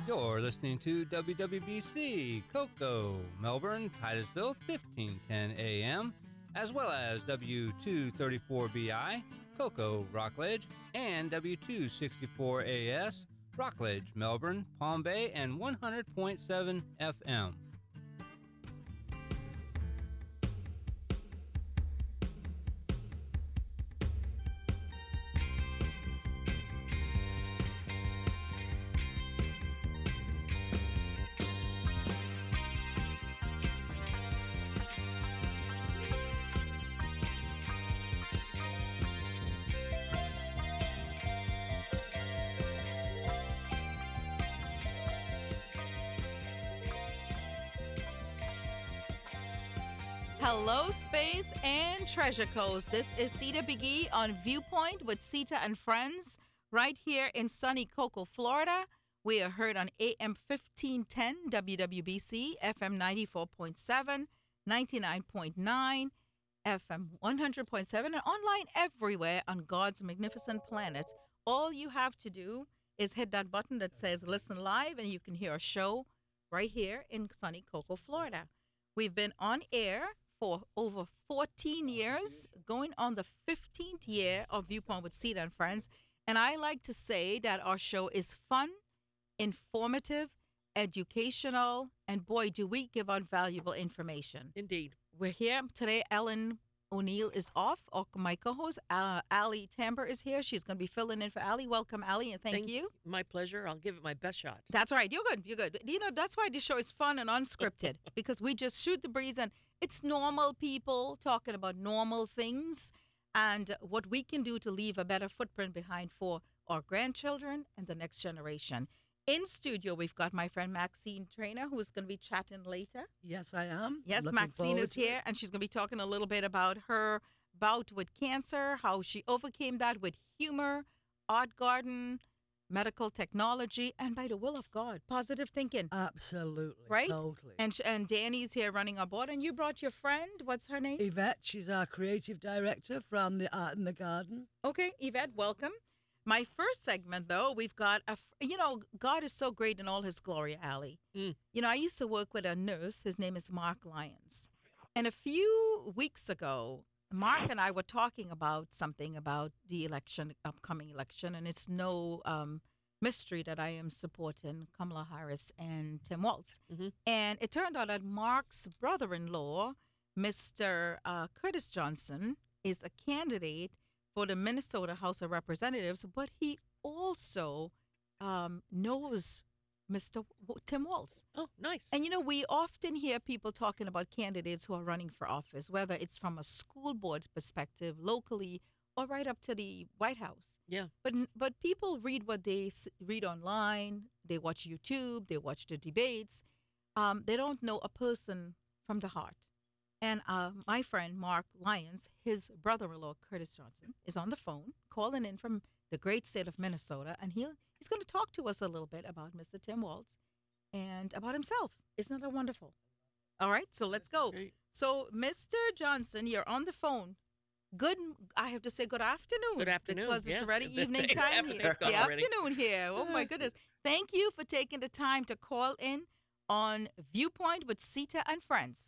You're listening to WWBC, Cocoa, Melbourne, Titusville, 1510 AM, as well as W234BI, Cocoa, Rockledge, and W264AS, Rockledge, Melbourne, Palm Bay, and 100.7 FM. Hello, Space and Treasure Coast. This is Sita Biggie on Viewpoint with Sita and Friends right here in sunny Cocoa, Florida. We are heard on AM 1510 WWBC, FM 94.7, 99.9, FM 100.7, and online everywhere on God's magnificent planet. All you have to do is hit that button that says Listen Live, and you can hear a show right here in sunny Cocoa, Florida. We've been on air for over 14 years, going on the 15th year of Viewpoint with Sita and Friends. And I like to say that our show is fun, informative, educational, and boy, do we give out valuable information. Indeed. We're here today. Ellen O'Neill is off. My co-host, Allie Tamber, is here. She's going to be filling in for Allie. Welcome, Allie, and thank you. My pleasure. I'll give it my best shot. That's right. You're good. You're good. You know, that's why this show is fun and unscripted, because we just shoot the breeze, and it's normal people talking about normal things and what we can do to leave a better footprint behind for our grandchildren and the next generation. In studio, we've got my friend Maxine Trainer, who's going to be chatting later. Yes, I am. Yes, Looking Maxine is forward to here, it. and she's going to be talking a little bit about her bout with cancer, how she overcame that with humor, art garden, medical technology, and by the will of God, positive thinking. Absolutely. Right? Totally. And Danny's here running our board, and you brought your friend. What's her name? Yvette, she's our creative director from the Art in the Garden. Okay, Yvette, welcome. My first segment, though, we've got God is so great in all his glory, Allie. Mm. You know, I used to work with a nurse. His name is Mark Lyons. And a few weeks ago, Mark and I were talking about something about the upcoming election, and it's no mystery that I am supporting Kamala Harris and Tim Walz. Mm-hmm. And it turned out that Mark's brother-in-law, Mr. Curtis Johnson, is a candidate for the Minnesota House of Representatives, but he also knows Mr. Tim Walz. Oh, nice. And, you know, we often hear people talking about candidates who are running for office, whether it's from a school board perspective, locally, or right up to the White House. Yeah. But people read what they read online, they watch YouTube, they watch the debates. They don't know a person from the heart. And my friend Mark Lyons, his brother-in-law Curtis Johnson, is on the phone calling in from the great state of Minnesota, and he's going to talk to us a little bit about Mr. Tim Walz and about himself. Isn't that wonderful? All right, so let's go. Great. So, Mr. Johnson, you're on the phone. I have to say good afternoon. Good afternoon, Because it's yeah. already The evening time here. afternoon's gone The already. afternoon here. Oh, my goodness. Thank you for taking the time to call in on Viewpoint with Sita and Friends.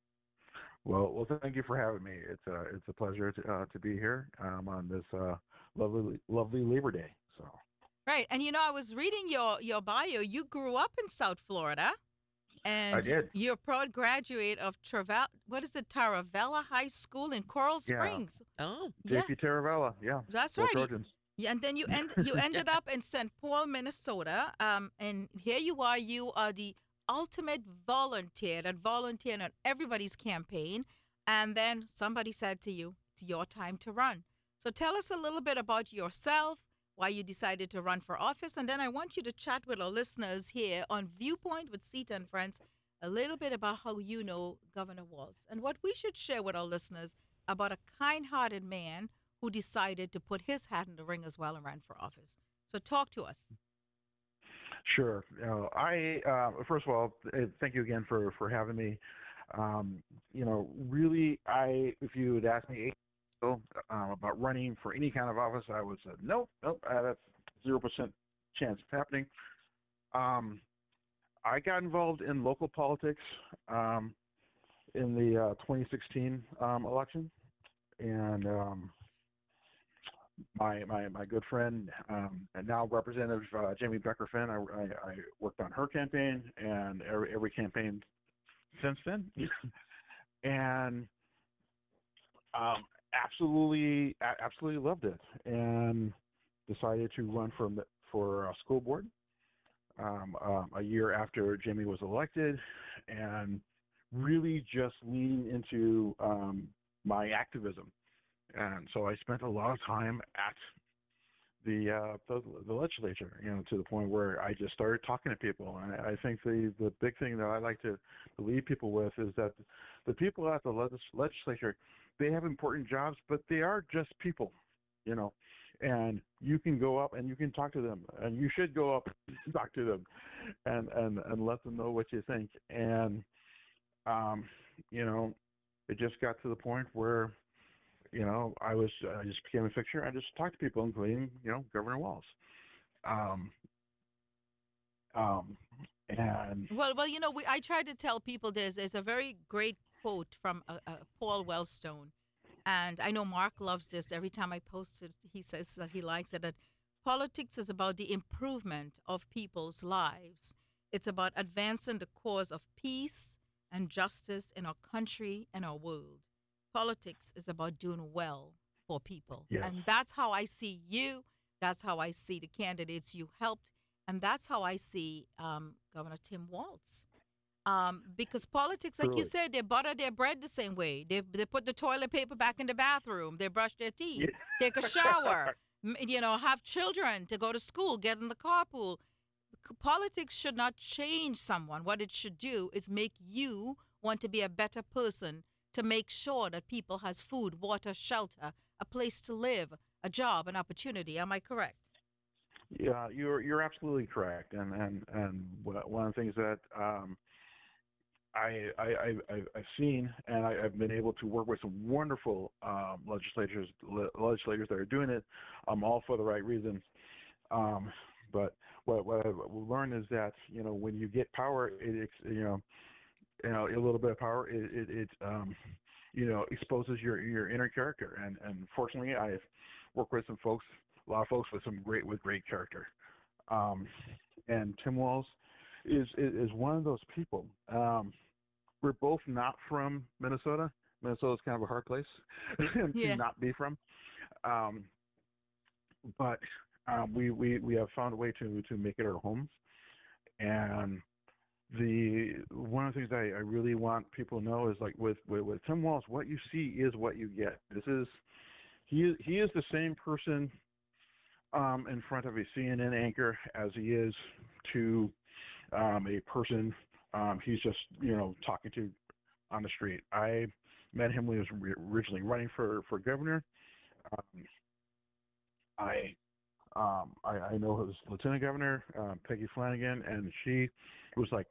Well, thank you for having me. It's a pleasure to be here on this lovely Labor Day. So. Right, and you know, I was reading your bio. You grew up in South Florida, and I did. you're a proud graduate of Taravella High School in Coral Yeah. Springs. Oh, JP Taravella, yeah. That's Go right. Trojans. Yeah, and then you ended up in St. Paul, Minnesota. And here you are. You are the ultimate volunteer that volunteered on everybody's campaign. And then somebody said to you, "It's your time to run." So tell us a little bit about yourself, why you decided to run for office, and then I want you to chat with our listeners here on Viewpoint with Sita and Friends a little bit about how you know Governor Walz and what we should share with our listeners about a kind-hearted man who decided to put his hat in the ring as well and ran for office. So talk to us. Sure. I first of all, thank you again for having me. Really, if you had asked me 8 years ago about running for any kind of office, I would say nope, that's 0% chance of happening. Um, I got involved in local politics in the 2016 election, and my good friend and now Representative Jamie Becker Finn. I worked on her campaign and every campaign since then, and absolutely loved it, and decided to run for school board a year after Jamie was elected, and really just lean into my activism. And so I spent a lot of time at the legislature, to the point where I just started talking to people. And I think the big thing that I like to leave people with is that the people at the legislature, they have important jobs, but they are just people, you know. And you can go up and you can talk to them, and you should go up and talk to them, and let them know what you think. And you know, it just got to the point where I just became a fixture. I just talked to people, including Governor Walz. Um, and Well, I try to tell people there's a very great quote from Paul Wellstone, and I know Mark loves this. Every time I post it, he says that he likes it. That politics is about the improvement of people's lives. It's about advancing the cause of peace and justice in our country and our world. Politics is about doing well for people. yes, And that's how I see you. That's how I see the candidates you helped. And that's how I see Governor Tim Walz. Because politics, like you truly. said, they butter their bread the same way. They put the toilet paper back in the bathroom. They brush their teeth, take a shower, have children to go to school, get in the carpool. Politics should not change someone. What it should do is make you want to be a better person, to make sure that people has food, water, shelter, a place to live, a job, an opportunity. Am I correct? Yeah, you're absolutely correct. And one of the things that I've seen, and I've been able to work with some wonderful legislators that are doing it, all for the right reasons. But what I've learned is that when you get power, a little bit of power, it exposes your inner character. And fortunately, I've worked with a lot of folks with great character. And Tim Walz is one of those people. We're both not from Minnesota. Minnesota's kind of a hard place to Yeah. not be from. Um, but we have found a way to make it our homes. And one of the things I really want people to know is, like, with Tim Walz, what you see is what you get. He is the same person in front of a CNN anchor as he is to a person he's just talking to on the street. I met him when he was originally running for governor. Um, I know his lieutenant governor, Peggy Flanagan, and she was like,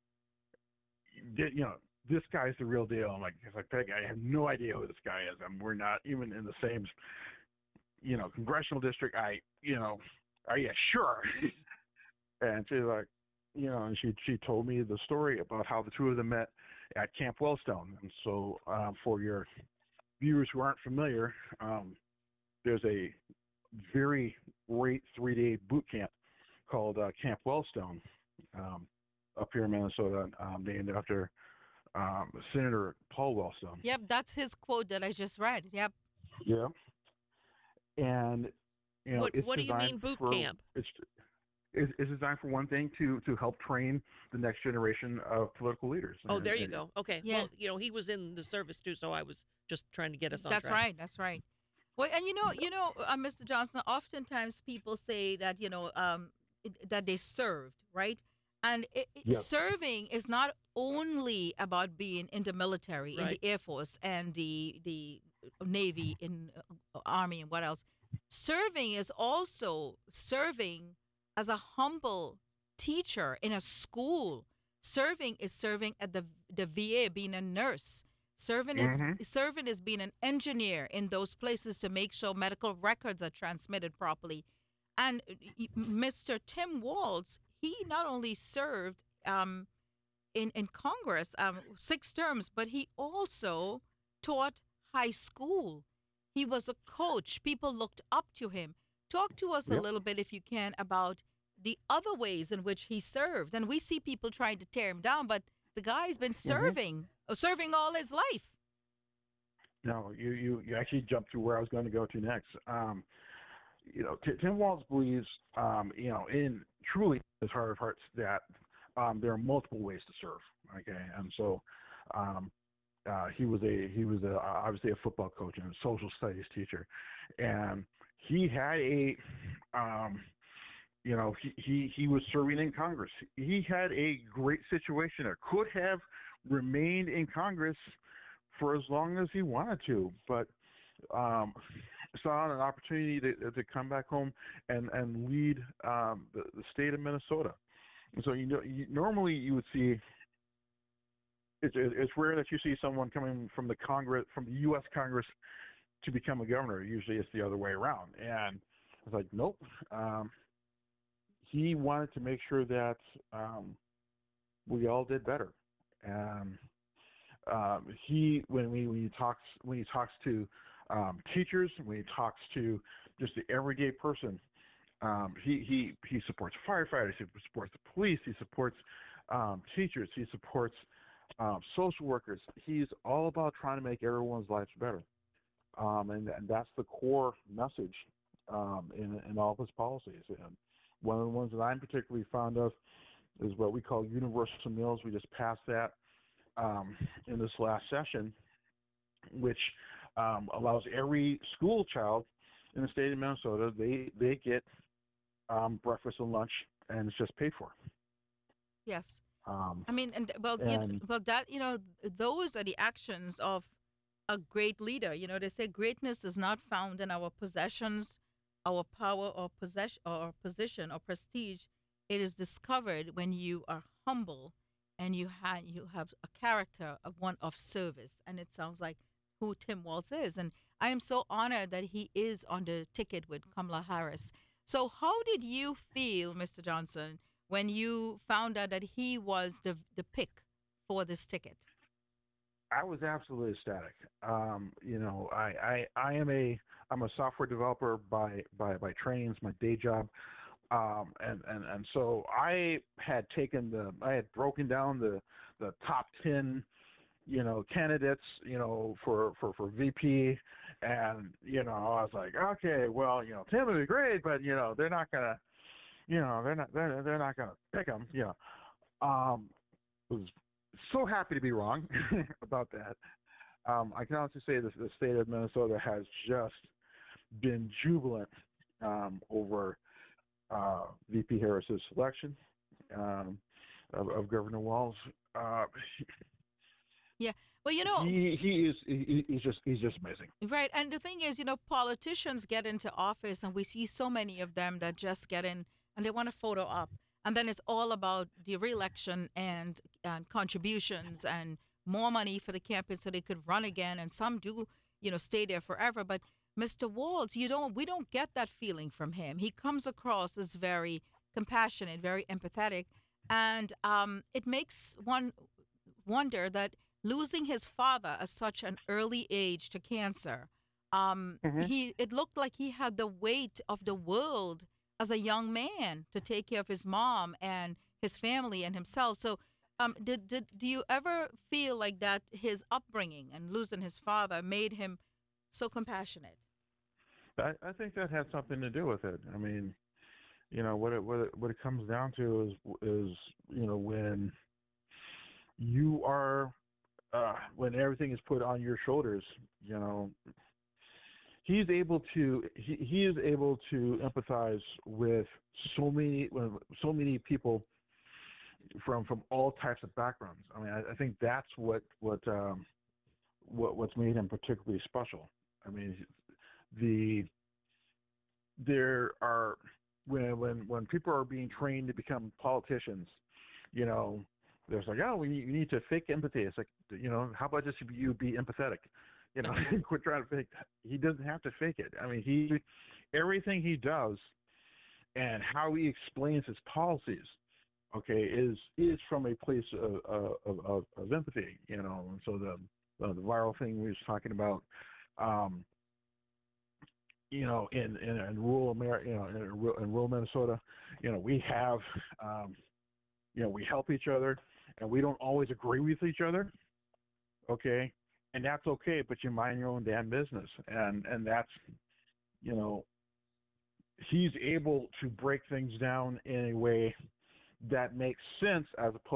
this guy's the real deal. I'm like, it's like, Peggy, I have no idea who this guy is, and we're not even in the same, congressional district. Are you sure? And she's like, and she told me the story about how the two of them met at Camp Wellstone. And so, for your viewers who aren't familiar, there's a very great 3-day boot camp called Camp Wellstone up here in Minnesota, named after Senator Paul Wellstone. Yep, that's his quote that I just read. Yep. Yeah, and it's What do you mean designed boot for camp? it's designed for one thing, to help train the next generation of political leaders. Oh, there you go. Okay. Yeah. Well, he was in the service too, so I was just trying to get us on That's track. right. That's right. Well, and Mr. Johnson, oftentimes people say that that they served, right? And Yep. serving is not only about being in the military, in Right. the Air Force and the Navy, in Army, and what else. Serving is also serving as a humble teacher in a school. Serving is serving at the VA, being a nurse. Serving is being an engineer in those places to make sure medical records are transmitted properly. And Mr. Tim Walz, he not only served in Congress 6 terms, but he also taught high school. He was a coach. People looked up to him. Talk to us a Yep. little bit, if you can, about the other ways in which he served. And we see people trying to tear him down, but the guy's been Hmm. serving all his life. No, you actually jumped to where I was going to go to next. Tim Walz believes, in truly his heart of hearts that there are multiple ways to serve. Okay, and so um, he was obviously a football coach and a social studies teacher, and he had um, he was serving in Congress. He had a great situation there. Could have remained in Congress for as long as he wanted to, but um, saw an opportunity to come back home and lead the state of Minnesota. And so normally you would see it's rare that you see someone coming from the U.S. Congress to become a governor. Usually it's the other way around. And I was like, nope. He wanted to make sure that we all did better. And when he talks to teachers, when he talks to just the everyday person, he supports firefighters, he supports the police, he supports teachers, he supports social workers. He's all about trying to make everyone's lives better, and that's the core message in all of his policies. And one of the ones that I'm particularly fond of is what we call universal meals. We just passed that in this last session, which allows every school child in the state of Minnesota, they get breakfast and lunch, and it's just paid for. Yes. Um, I mean, and and that those are the actions of a great leader. They say greatness is not found in our possessions, our power, or position or prestige. It is discovered when you are humble and you have a character of one of service. And it sounds like who Tim Walz is. And I am so honored that he is on the ticket with Kamala Harris. So, how did you feel, Mr. Johnson, when you found out that he was the pick for this ticket? I was absolutely ecstatic. I'm a software developer by training. It's my day job. And so I had broken down the top 10 candidates, for VP. And, I was like, okay, well, Tim would be great, but, they're not going to, they're not going to pick him. Was so happy to be wrong about that. I can honestly say the state of Minnesota has just been jubilant over VP Harris's selection of Governor Walz. Yeah. Well, he's just amazing. right. And the thing is, politicians get into office, and we see so many of them that just get in and they want a photo op. And then it's all about the reelection and contributions and more money for the campaign so they could run again. And some do, stay there forever. But Mr. Walz, we don't get that feeling from him. He comes across as very compassionate, very empathetic. And it makes one wonder that losing his father at such an early age to cancer, Hmm. it looked like he had the weight of the world as a young man to take care of his mom and his family and himself. So, do you ever feel like that his upbringing and losing his father made him so compassionate? I think that had something to do with it. I mean, what it comes down to is when you are when everything is put on your shoulders, he is able to empathize with so many people from all types of backgrounds. I mean, I think that's what's made him particularly special. I mean, the there are when people are being trained to become politicians, you know, there's like, oh, you need to fake empathy. It's like, how about just you be empathetic? Quit trying to fake that. He doesn't have to fake it. I mean, everything he does and how he explains his policies, okay, is from a place of empathy, you know. And so the viral thing we was talking about, um, you know, in rural America, you know, in rural Minnesota, you know, we have, you know, we help each other, and we don't always agree with each other, okay, and that's okay, but you mind your own damn business, and that's, you know, he's able to break things down in a way that makes sense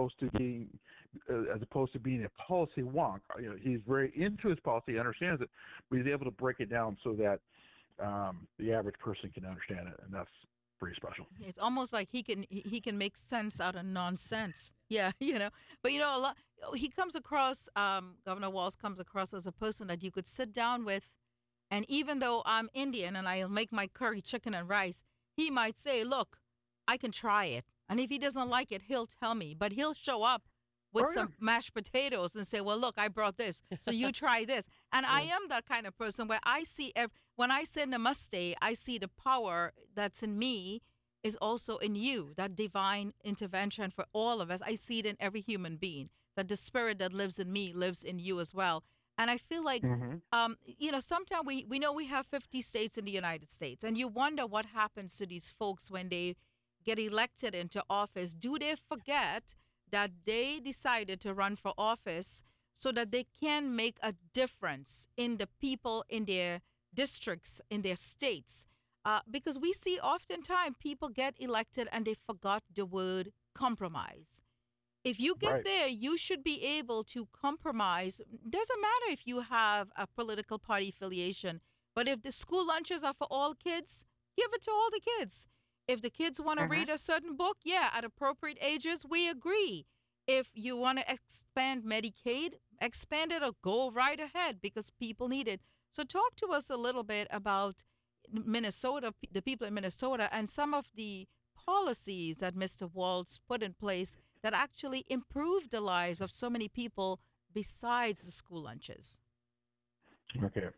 as opposed to being a policy wonk. You know, he's very into his policy, he understands it, but he's able to break it down so that the average person can understand it, and that's pretty special. It's almost like he can make sense out of nonsense. Yeah, you know. But you know, a lot he comes across Governor Walz comes across as a person that you could sit down with, and even though I'm Indian and I'll make my curry chicken and rice, he might say, "Look, I can try it." And if he doesn't like it, he'll tell me, but he'll show up with Oh, yeah. some mashed potatoes and say, "Well, look, I brought this, so you try this." And I am that kind of person where I see when I say namaste, I see the power that's in me is also in you, that divine intervention for all of us. I see it in every human being, that the spirit that lives in me lives in you as well. And I feel like, you know, sometimes we know we have 50 states in the United States, and you wonder what happens to these folks when they get elected into office. Do they forget that they decided to run for office so that they can make a difference in the people in their districts, in their states? Because we see oftentimes people get elected and they forgot the word compromise. If you get Right. there, you should be able to compromise. Doesn't matter if you have a political party affiliation, but if the school lunches are for all kids, give it to all the kids. If the kids want to read a certain book, yeah, at appropriate ages, we agree. If you want to expand Medicaid, expand it or go right ahead because people need it. So talk to us a little bit about Minnesota, the people in Minnesota, and some of the policies that Mr. Walz put in place that actually improved the lives of so many people besides the school lunches. Okay.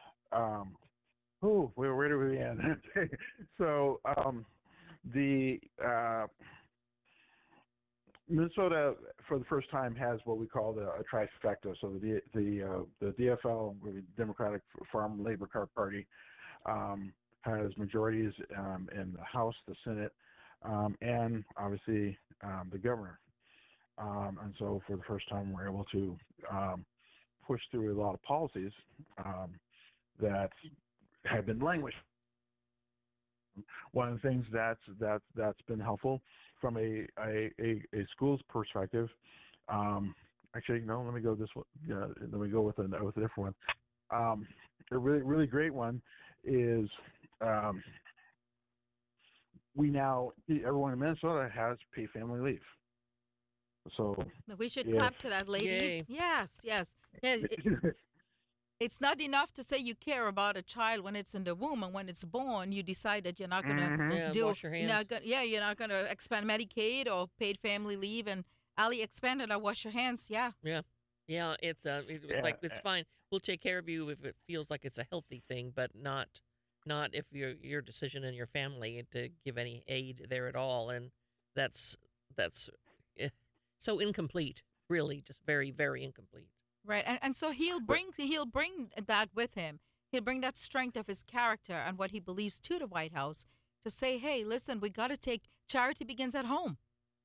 Where do we end? So the Minnesota, for the first time, has what we call a trifecta. So the DFL, or the Democratic Farm Labor Party, has majorities in the House, the Senate, and obviously the governor. And so, for the first time, we're able to push through a lot of policies that have been languished. One of the things that's been helpful from a school's perspective. Actually, no. Let me go this one. Let me go with a different one. A really great one is everyone in Minnesota has paid family leave. So We should if- clap to that, ladies. Yay. Yes, yes. Yeah, it's not enough to say you care about a child when it's in the womb, and when it's born, you decide that you're not going to Yeah, do. wash your hands. You're not going to expand Medicaid or paid family leave. And Ali expanded, I wash your hands. Yeah. Yeah, it's like it's fine. We'll take care of you if it feels like it's a healthy thing, but not if your decision and your family to give any aid there at all, and that's so incomplete. Really, just very, very incomplete. Right, and so he'll bring that with him. He'll bring that strength of his character and what he believes to the White House to say, "Hey, listen, we got to take charity begins at home."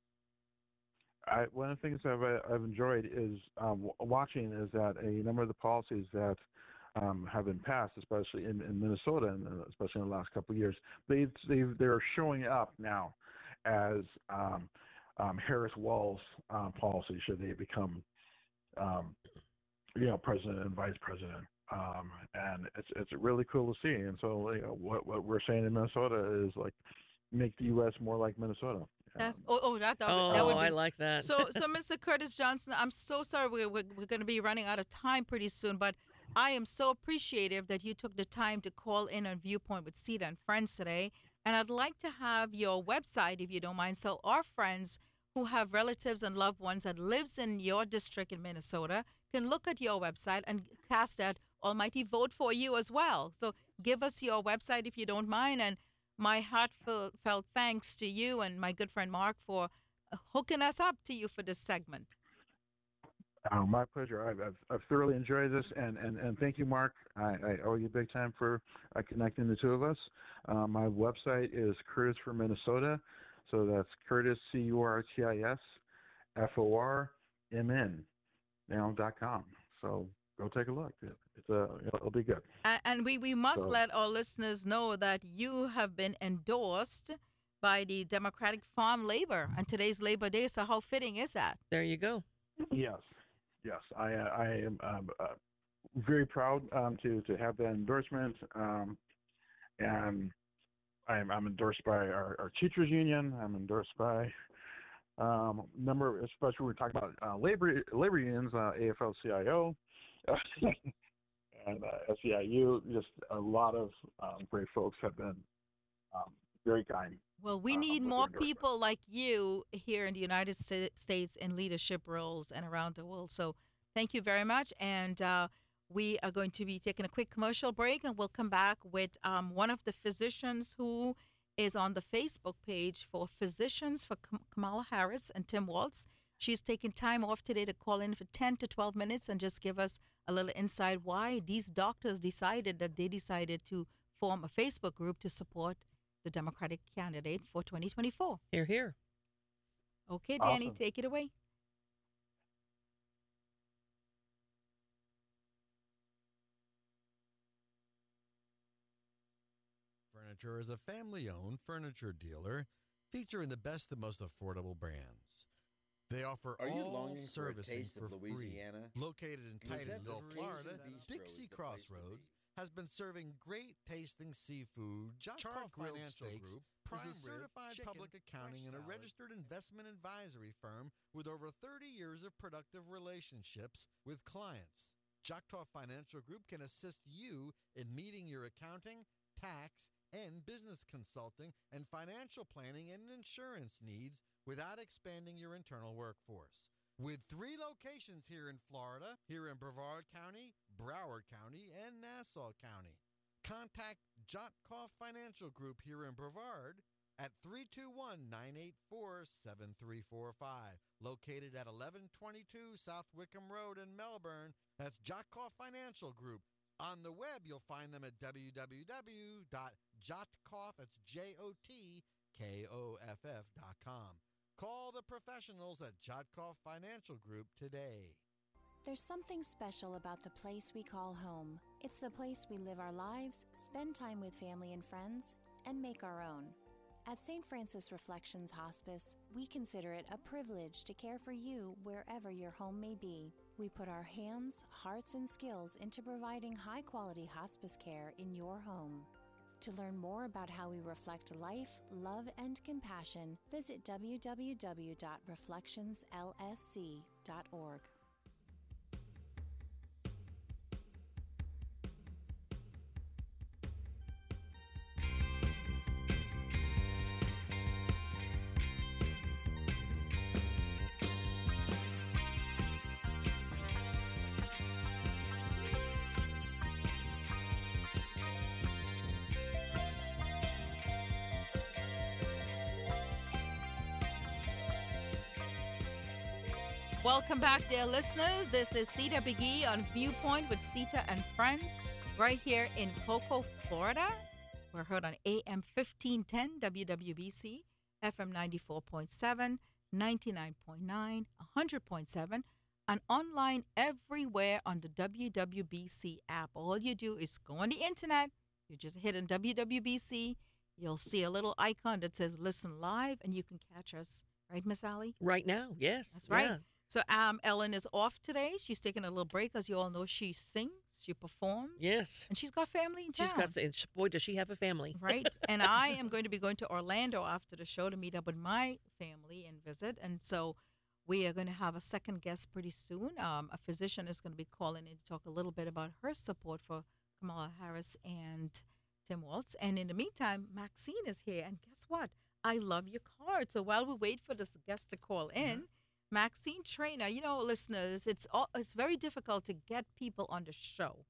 One of the things I've enjoyed is watching is that a number of the policies that have been passed, especially in Minnesota, and especially in the last couple of years, they're showing up now as Harris Walz policy should they become president and vice president. And it's really cool to see. And so what we're saying in Minnesota is like make the U.S. more like Minnesota. That would be, I like that. So Mr. Curtis Johnson, I'm so sorry we're going to be running out of time pretty soon, but I am so appreciative that you took the time to call in on Viewpoint with Sita and Friends today. And I'd like to have your website, if you don't mind, so our friends who have relatives and loved ones that lives in your district in Minnesota can look at your website and cast that almighty vote for you as well. So give us your website if you don't mind, and my heartfelt thanks to you and my good friend Mark for hooking us up to you for this segment. My pleasure. I've thoroughly enjoyed this, and thank you, Mark. I owe you big time for connecting the two of us. My website is Curtis for Minnesota, so that's Curtis CurtisFormn .com. So go take a look. It'll be good. And we must let our listeners know that you have been endorsed by the Democratic Farm Labor, and today's Labor Day. So how fitting is that? There you go. Yes. I am very proud to have that endorsement, and I'm endorsed by our teachers union. I'm endorsed by number, especially when we're talking about labor unions, AFL-CIO, and SEIU. Just a lot of great folks have been very kind. Well, we need more people like you here in the United States in leadership roles and around the world. So thank you very much. And we are going to be taking a quick commercial break, and we'll come back with one of the physicians who is on the Facebook page for Physicians for Kamala Harris and Tim Walz. She's taking time off today to call in for 10 to 12 minutes and just give us a little insight why these doctors decided to form a Facebook group to support the Democratic candidate for 2024. Hear, hear. Okay, Danny, Awesome. take it away. Furniture is a family-owned furniture dealer featuring the best and most affordable brands. They offer Are you all longing for a servicing taste for of Louisiana? free. Located in Titusville, Giuseppe Florida, Bistro is Dixie the place to Crossroads has been serving great tasting seafood. Char Financial Group is a certified public accounting and a registered investment advisory firm with over 30 years of productive relationships with clients. Choctaw Financial Group can assist you in meeting your accounting, tax, and business consulting and financial planning and insurance needs without expanding your internal workforce. With 3 locations here in Florida, here in Brevard County, Broward County, and Nassau County. Contact Jotkoff Financial Group here in Brevard at 321-984-7345, located at 1122 South Wickham Road in Melbourne. That's Jotkoff Financial Group. On the web, you'll find them at www.jotkoff, that's JOTKOFF.com. Call the professionals at Jotkoff Financial Group today. There's something special about the place we call home. It's the place we live our lives, spend time with family and friends, and make our own. At St. Francis Reflections Hospice, we consider it a privilege to care for you wherever your home may be. We put our hands, hearts, and skills into providing high-quality hospice care in your home. To learn more about how we reflect life, love, and compassion, visit www.reflectionslsc.org. Welcome back, dear listeners. This is Sita Biggie on Viewpoint with Sita and Friends right here in Cocoa, Florida. We're heard on AM 1510 WWBC, FM 94.7, 99.9, 100.7, and online everywhere on the WWBC app. All you do is go on the internet. You just hit on WWBC. You'll see a little icon that says Listen Live, and you can catch us. Right, Miss Allie? Right now, yes. That's right. Yeah. So Ellen is off today. She's taking a little break. As you all know, she sings, she performs. Yes. And she's got family in town. She's got, boy, does she have a family. Right. And I am going to be going to Orlando after the show to meet up with my family and visit. And so we are going to have a second guest pretty soon. A physician is going to be calling in to talk a little bit about her support for Kamala Harris and Tim Walz. And in the meantime, Maxine is here. And guess what? I love your card. So while we wait for this guest to call in, Maxine Trainer, you know, listeners, it's very difficult to get people on the show.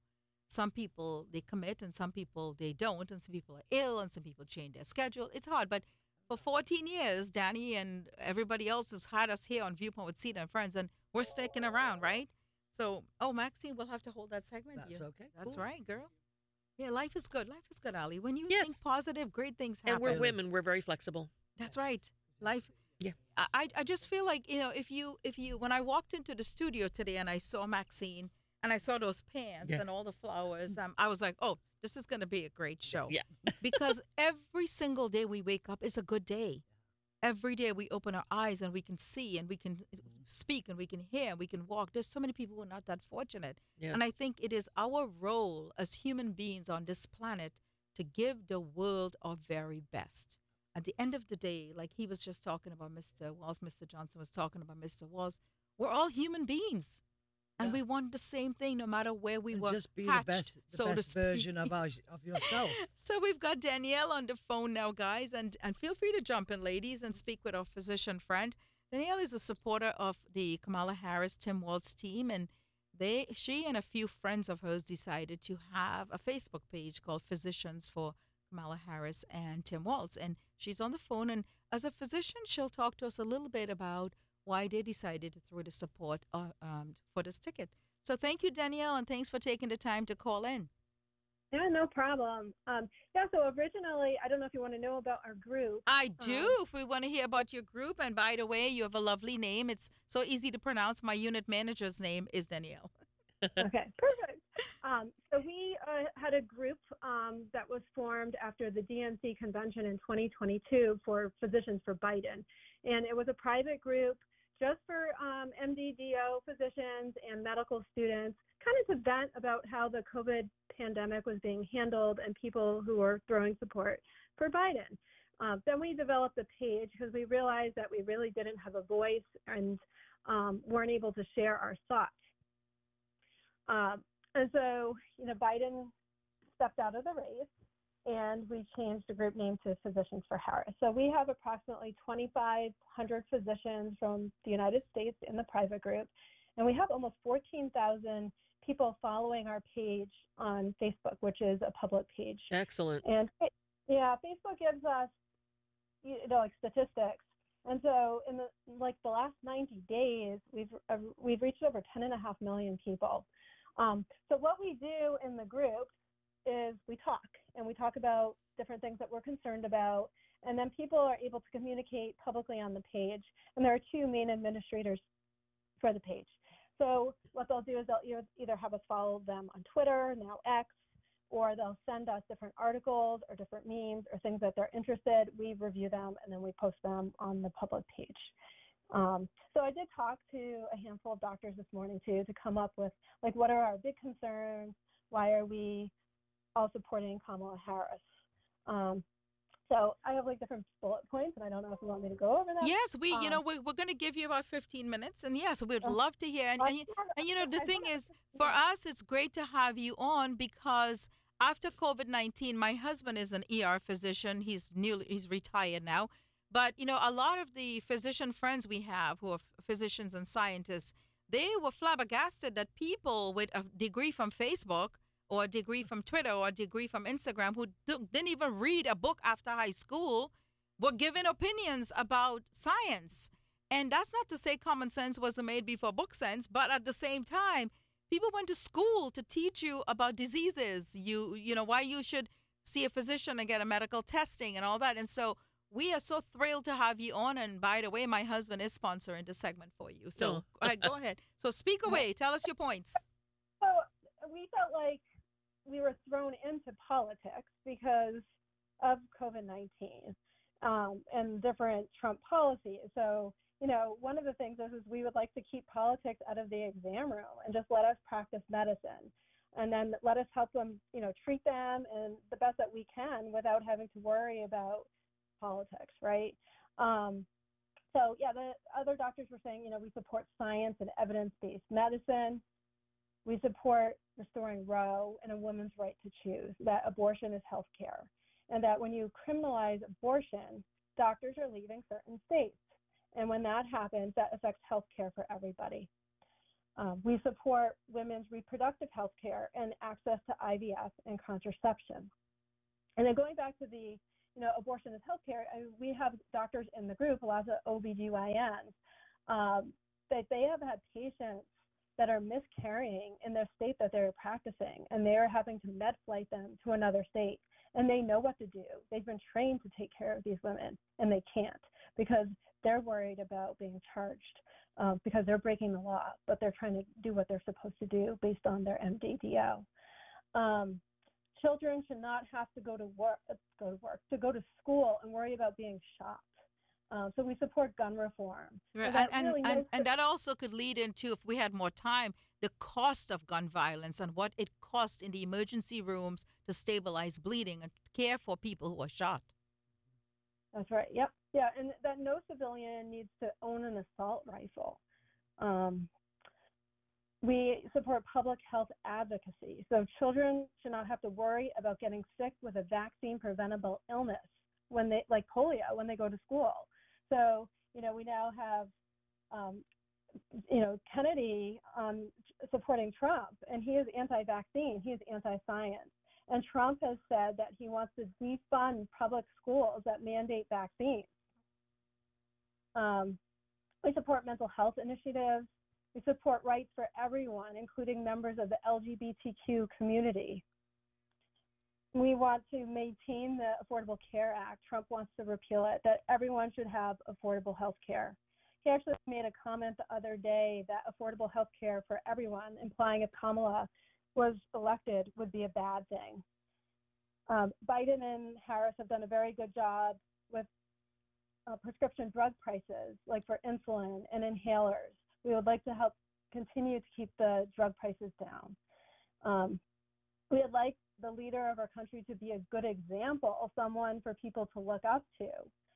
some people they commit and some people they don't, and some people are ill and some people change their schedule. It's hard, but for 14 years, Danny and everybody else has had us here on Viewpoint with Sita and Friends, and we're sticking around, right? So, Maxine, we'll have to hold that segment. That's okay. That's Cool. right, girl. Yeah, life is good. Life is good, Ali. When you Yes. think positive, great things happen. And we're women. We're very flexible. That's right. Life. Yeah. I just feel like, if you when I walked into the studio today and I saw Maxine and I saw those pants Yeah. and all the flowers, I was like, oh, this is going to be a great show. Yeah. Because every single day we wake up is a good day. Every day we open our eyes and we can see and we can speak and we can hear and we can walk. There's so many people who are not that fortunate. Yeah. And I think it is our role as human beings on this planet to give the world our very best. At the end of the day, like he was just talking about Mr. Walls, Mr. Johnson was talking about Mr. Walls, we're all human beings. And we want the same thing no matter where we And were just be hatched, the best so to speak. version of yourself. So we've got Danielle on the phone now, guys, and feel free to jump in, ladies, and speak with our physician friend. Danielle is a supporter of the Kamala Harris Tim Walz team, and she and a few friends of hers decided to have a Facebook page called Physicians for Kamala Harris and Tim Walz, and she's on the phone. And as a physician, she'll talk to us a little bit about why they decided to throw the support for this ticket. So thank you, Danielle, and thanks for taking the time to call in. Yeah, no problem. So originally, I don't know if you want to know about our group. I do, if we want to hear about your group. And by the way, you have a lovely name. It's so easy to pronounce. My unit manager's name is Danielle. Okay, perfect. So we had a group that was formed after the DNC convention in 2022 for Physicians for Biden. And it was a private group just for MD-DO physicians and medical students, kind of to vent about how the COVID pandemic was being handled and people who were throwing support for Biden. Then we developed a page because we realized that we really didn't have a voice and weren't able to share our thoughts. And so, Biden stepped out of the race, and we changed the group name to Physicians for Harris. So we have approximately 2,500 physicians from the United States in the private group, and we have almost 14,000 people following our page on Facebook, which is a public page. Excellent. And Facebook gives us, like statistics. And so in the last 90 days, we've reached over 10.5 million people. So what we do in the group is we talk about different things that we're concerned about, and then people are able to communicate publicly on the page. And there are two main administrators for the page. So what they'll do is they'll either have us follow them on Twitter, now X, or they'll send us different articles or different memes or things that they're interested. We review them and then we post them on the public page. So I did talk to a handful of doctors this morning too, to come up with what are our big concerns? Why are we all supporting Kamala Harris? So I have different bullet points, and I don't know if you want me to go over them. Yes, we're going to give you about 15 minutes, and yes, we'd love to hear. And the thing is, for us, it's great to have you on because after COVID-19, my husband is an ER physician. He's retired now, but a lot of the physician friends we have who are physicians and scientists, they were flabbergasted that people with a degree from Facebook or a degree from Twitter or a degree from Instagram who didn't even read a book after high school were giving opinions about science. And that's not to say common sense wasn't made before book sense, but at the same time, people went to school to teach you about diseases, why you should see a physician and get a medical testing and all that. And so we are so thrilled to have you on. And by the way, my husband is sponsoring this segment for you. So go ahead. So speak away. Tell us your points. So we felt like we were thrown into politics because of COVID-19 and different Trump policies. So, one of the things is we would like to keep politics out of the exam room and just let us practice medicine, and then let us help them, treat them and the best that we can without having to worry about politics, right? So the other doctors were saying, we support science and evidence-based medicine. We support restoring Roe and a woman's right to choose, that abortion is health care, and that when you criminalize abortion, doctors are leaving certain states. And when that happens, that affects health care for everybody. We support women's reproductive health care and access to IVF and contraception. And then going back to the, abortion as healthcare, we have doctors in the group, lots of OBGYNs, that they have had patients that are miscarrying in their state that they're practicing, and they're having to med flight them to another state. And they know what to do. They've been trained to take care of these women, and they can't because they're worried about being charged because they're breaking the law, but they're trying to do what they're supposed to do based on their MDDO. Children should not have to go to school and worry about being shot. So we support gun reform. Right. And that also could lead into, if we had more time, the cost of gun violence and what it costs in the emergency rooms to stabilize bleeding and care for people who are shot. That's right. Yep. Yeah. And that no civilian needs to own an assault rifle. We support public health advocacy. So children should not have to worry about getting sick with a vaccine preventable illness like polio, when they go to school. So, we now have, Kennedy supporting Trump, and he is anti-vaccine, he is anti-science. And Trump has said that he wants to defund public schools that mandate vaccines. We support mental health initiatives. We support rights for everyone, including members of the LGBTQ community. We want to maintain the Affordable Care Act. Trump wants to repeal it, that everyone should have affordable health care. He actually made a comment the other day that affordable health care for everyone, implying if Kamala was elected, would be a bad thing. Biden and Harris have done a very good job with prescription drug prices, like for insulin and inhalers. We would like to help continue to keep the drug prices down. We would like the leader of our country to be a good example, someone for people to look up to,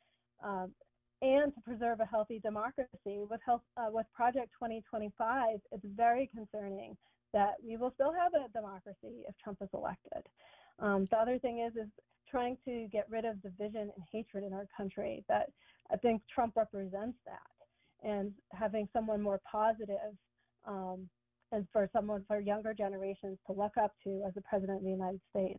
and to preserve a healthy democracy. With Project 2025, it's very concerning that we will still have a democracy if Trump is elected. The other thing is trying to get rid of division and hatred in our country. That I think Trump represents that, and having someone more positive and for younger generations to look up to as the president of the United States.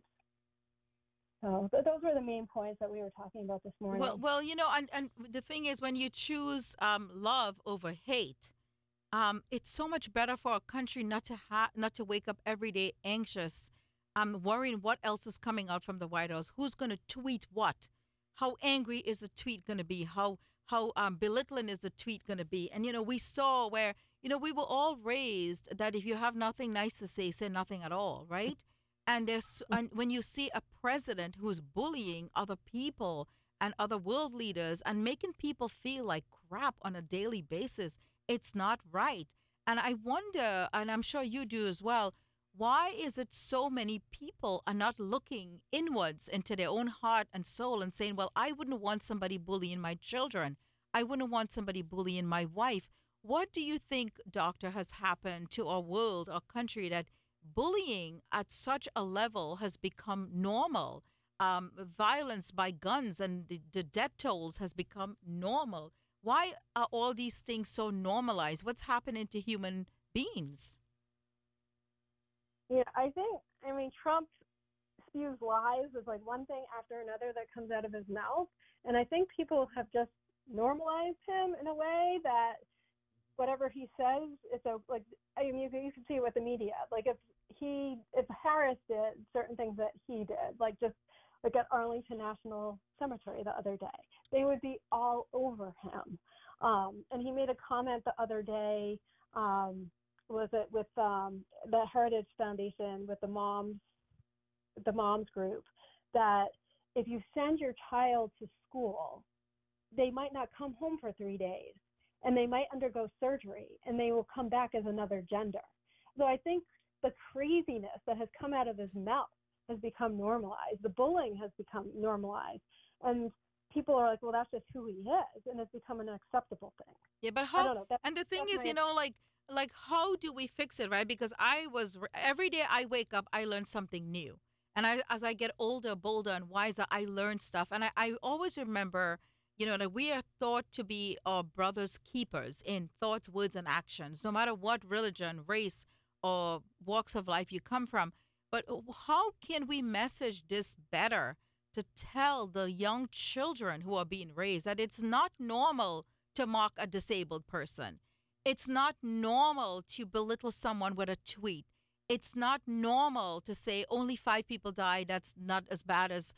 So those were the main points that we were talking about this morning. Well, and the thing is, when you choose love over hate, it's so much better for a country not to wake up every day anxious, worrying what else is coming out from the White House, who's going to tweet what, how angry is a tweet going to be, how belittling is the tweet going to be. And, we saw where, we were all raised that if you have nothing nice to say nothing at all, right? And when you see a president who's bullying other people and other world leaders and making people feel like crap on a daily basis, it's not right. And I wonder, and I'm sure you do as well, why is it so many people are not looking inwards into their own heart and soul and saying, well, I wouldn't want somebody bullying my children. I wouldn't want somebody bullying my wife. What do you think, Doctor, has happened to our world, our country, that bullying at such a level has become normal? Violence by guns and the death tolls has become normal. Why are all these things so normalized? What's happening to human beings? Yeah, Trump spews lies is like one thing after another that comes out of his mouth. And I think people have just normalized him in a way that whatever he says, you can see it with the media. Like if Harris did certain things that he did, like at Arlington National Cemetery the other day, they would be all over him. And he made a comment the other day, was it with the Heritage Foundation, with the moms group, that if you send your child to school, they might not come home for 3 days, and they might undergo surgery, and they will come back as another gender. So I think the craziness that has come out of his mouth has become normalized. The bullying has become normalized, and people are like, well, that's just who he is, and it's become an acceptable thing. Yeah, but how? I don't know. And the thing is, like how do we fix it, right? Because every day I wake up, I learn something new. And as I get older, bolder, and wiser, I learn stuff. And I always remember, you know, that we are thought to be our brother's keepers in thoughts, words, and actions, no matter what religion, race, or walks of life you come from. But how can we message this better to tell the young children who are being raised that it's not normal to mock a disabled person? It's not normal to belittle someone with a tweet. It's not normal to say only 5 people died. That's not as bad as,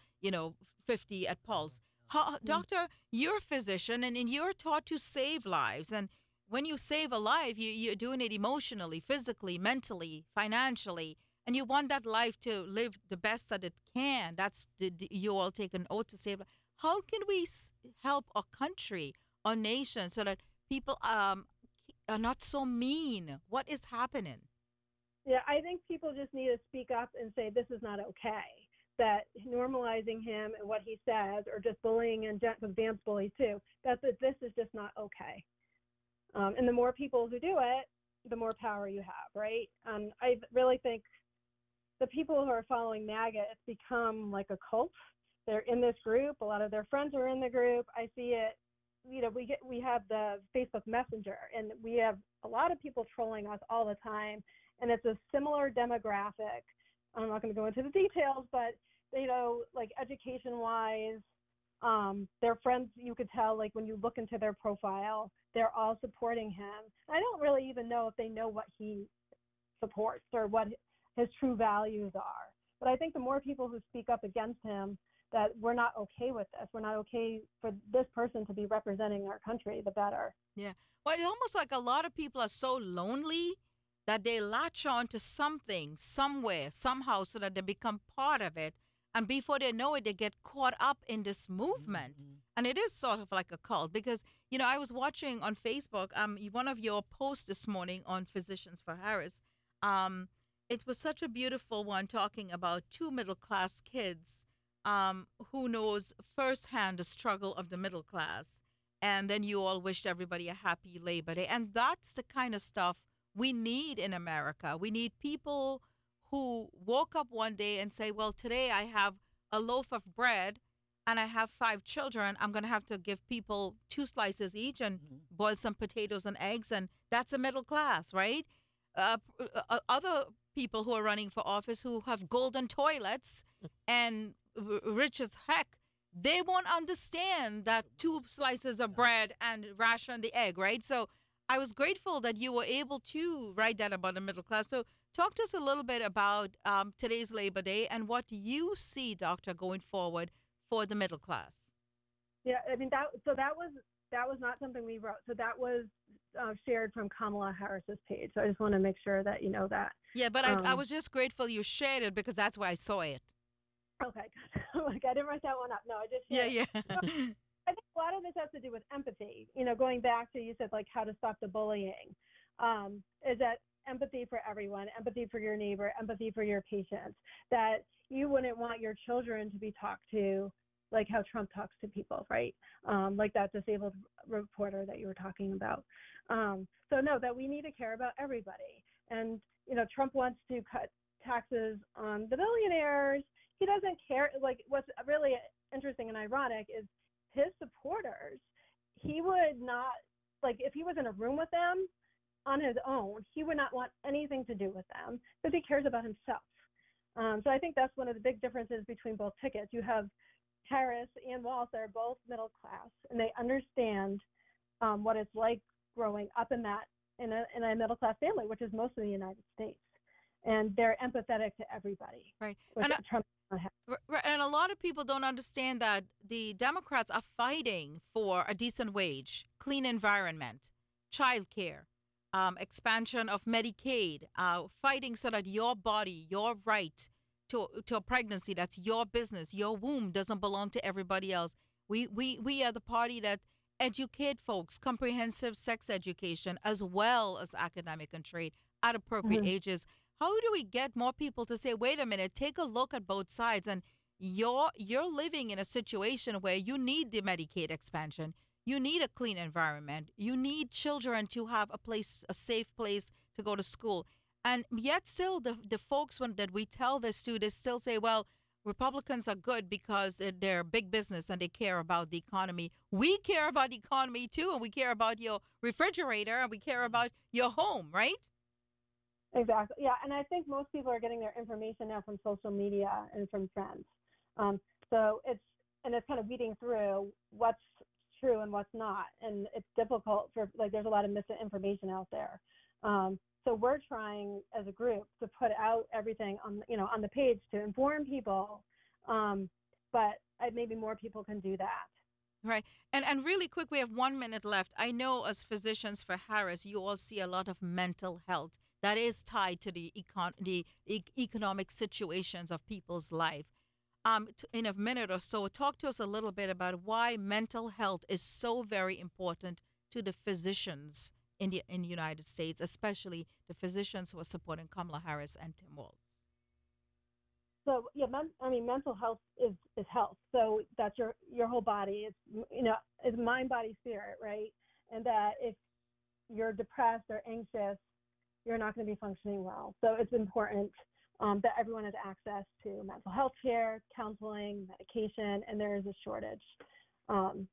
50 at Pulse. Doctor, you're a physician and you're taught to save lives. And when you save a life, you're doing it emotionally, physically, mentally, financially. And you want that life to live the best that it can. That's you all take an oath to save. How can we help our country, our nation, so that people are not so mean? What is happening? Yeah, I think people just need to speak up and say this is not okay. That normalizing him and what he says, or just bullying and advanced bullies too, this is just not okay. And the more people who do it, the more power you have, right? I really think the people who are following MAGA, it's become like a cult. They're in this group. A lot of their friends are in the group. I see it. We have the Facebook Messenger, and we have a lot of people trolling us all the time. And it's a similar demographic. I'm not going to go into the details, but like education-wise, their friends, you could tell, like when you look into their profile, they're all supporting him. I don't really even know if they know what he supports or what his true values are. But I think the more people who speak up against him, that we're not okay with this. We're not okay for this person to be representing our country, the better. Yeah. Well, it's almost like a lot of people are so lonely that they latch on to something, somewhere, somehow, so that they become part of it. And before they know it, they get caught up in this movement. Mm-hmm. And it is sort of like a cult because, I was watching on Facebook, one of your posts this morning on Physicians for Harris. It was such a beautiful one talking about 2 middle-class kids who knows firsthand the struggle of the middle class. And then you all wished everybody a happy Labor Day. And that's the kind of stuff we need in America. We need people who woke up one day and say, well, today I have a loaf of bread and I have 5 children. I'm going to have to give people 2 slices each and boil some potatoes and eggs. And that's a middle class, right? Other people who are running for office who have golden toilets and rich as heck, they won't understand that 2 slices of bread and ration the egg, right? So I was grateful that you were able to write that about the middle class. So talk to us a little bit about today's Labor Day and what you see, Doctor, going forward for the middle class. Yeah, I mean, that was not something we wrote. So that was shared from Kamala Harris's page. So I just want to make sure that you know that. Yeah, but I was just grateful you shared it because that's where I saw it. Okay, good. Like I didn't write that one up. No, I just shared yeah. So, I think a lot of this has to do with empathy. Going back to, you said like how to stop the bullying. Is that empathy for everyone, empathy for your neighbor, empathy for your patients, that you wouldn't want your children to be talked to like how Trump talks to people, right? Like that disabled reporter that you were talking about. So no, that we need to care about everybody. And, Trump wants to cut taxes on the billionaires. He doesn't care. Like what's really interesting and ironic is his supporters, he would not, like if he was in a room with them on his own, he would not want anything to do with them because he cares about himself. So I think that's one of the big differences between both tickets. You have Harris and Walz are both middle class, and they understand what it's like growing up in a middle class family, which is most of the United States, and they're empathetic to everybody. Right. And a lot of people don't understand that the Democrats are fighting for a decent wage, clean environment, childcare, expansion of Medicaid, fighting so that your body, your right to a pregnancy, that's your business. Your womb doesn't belong to everybody else. We are the party that educate folks, comprehensive sex education, as well as academic and trade at appropriate ages. How do we get more people to say, wait a minute, take a look at both sides? And you're living in a situation where you need the Medicaid expansion. You need a clean environment. You need children to have a safe place to go to school. And yet still the folks that we tell this to, they still say, well, Republicans are good because they're big business and they care about the economy. We care about the economy too, and we care about your refrigerator and we care about your home, right? Exactly. Yeah, and I think most people are getting their information now from social media and from friends. So it's kind of weeding through what's true and what's not, and it's difficult for there's a lot of misinformation out there. So we're trying as a group to put out everything on the page to inform people, but maybe more people can do that. Right. And really quick, we have 1 minute left. I know as physicians for Harris, you all see a lot of mental health that is tied to the economic situations of people's life. In a minute or so, talk to us a little bit about why mental health is so very important to the physicians in the United States, especially the physicians who are supporting Kamala Harris and Tim Walz. So yeah, mental health is health. So that's your whole body. It's mind, body, spirit, right? And that if you're depressed or anxious, you're not going to be functioning well. So it's important that everyone has access to mental health care, counseling, medication, and there is a shortage. And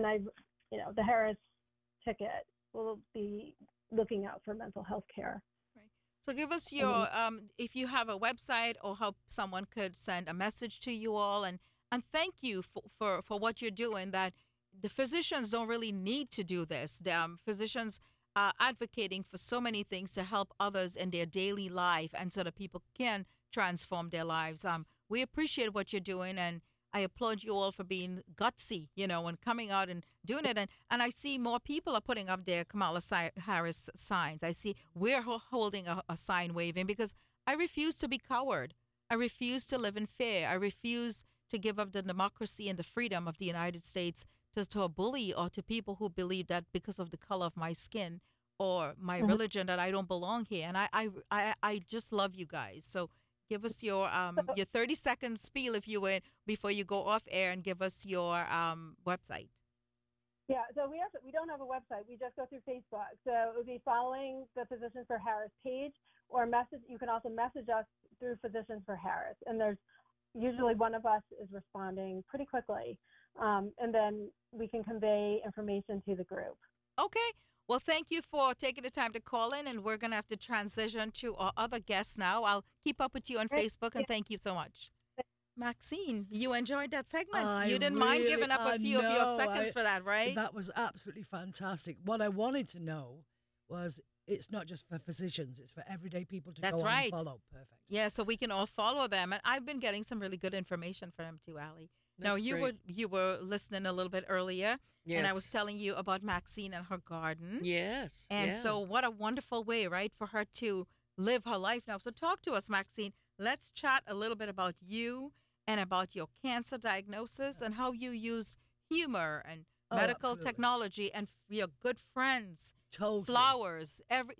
the Harris ticket will be looking out for mental health care. So give us your, if you have a website or how someone could send a message to you all, and thank you for what you're doing, that the physicians don't really need to do this. The physicians are advocating for so many things to help others in their daily life and so that people can transform their lives. We appreciate what you're doing, and I applaud you all for being gutsy, and coming out and doing it. And I see more people are putting up their Kamala Harris signs. I see we're holding a sign waving because I refuse to be coward. I refuse to live in fear. I refuse to give up the democracy and the freedom of the United States to a bully or to people who believe that because of the color of my skin or my religion that I don't belong here. And I just love you guys. So give us your 30-second spiel, if you would, before you go off air, and give us your website. Yeah, so we don't have a website. We just go through Facebook. So it would be following the Physicians for Harris page, or message. You can also message us through Physicians for Harris, and there's usually one of us is responding pretty quickly, and then we can convey information to the group. Okay. Well, thank you for taking the time to call in, and we're going to have to transition to our other guests now. I'll keep up with you on Facebook, and thank you so much. Maxine, you enjoyed that segment. You didn't mind giving up a few of your seconds for that, right? That was absolutely fantastic. What I wanted to know was it's not just for physicians, it's for everyday people to go on and follow. Perfect. Yeah, so we can all follow them. And I've been getting some really good information from them too, Allie. Now, you were listening a little bit earlier, and I was telling you about Maxine and her garden. Yes. And so what a wonderful way, right, for her to live her life now. So talk to us, Maxine. Let's chat a little bit about you and about your cancer diagnosis and how you use humor and medical technology and your good friends, flowers,